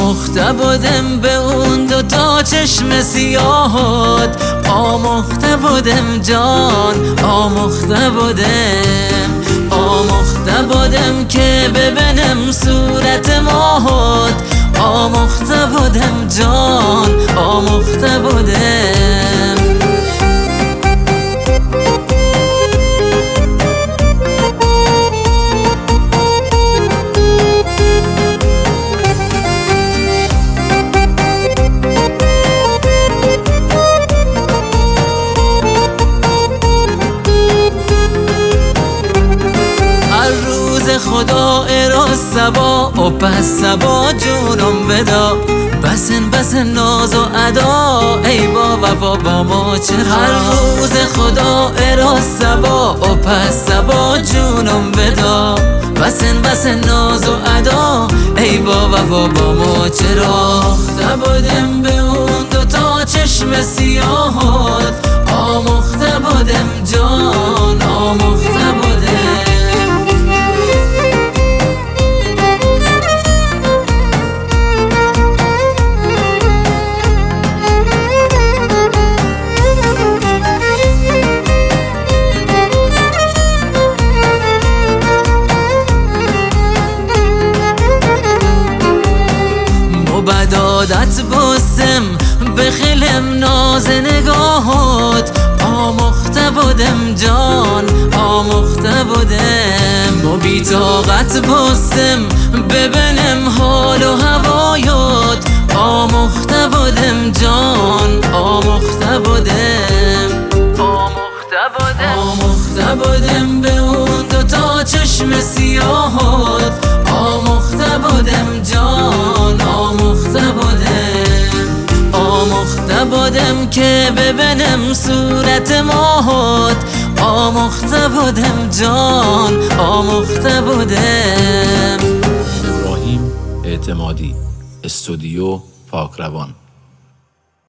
آموخته بودم به اون دوتا چشم سیاهت، آموخته بودم جان، آموخته بودم که ببینم صورت ماهت، آموخته بودم جان، آموخته بودم. خدا اراز سبا و پس سبا جونم بدا، بسن ناز و ادا ای با وفا با ما چرا. هر روز خدا اراز سبا و پس سبا جونم بدا، بسن ناز و ادا ای با وفا با ما چرا. آموخته بودم به اون دوتا چشم سیاهت، آموخته بودم جان، آموخته بودم. بدادت بستم به خیلم ناز نگاهت، آموخته بودم جان، آموخته بودم. و بی طاقت بستم ببینم حال و هوایت، آموخته بودم جان، آموخته بودم. آموخته بودم به اون دوتا چشم سیاهت، آموخته بودم جان، آموخته بودم که ببینم صورت ماهت، آموخته بودم جان، آموخته بودم. ابراهیم اعتمادی، استودیو پاکروان.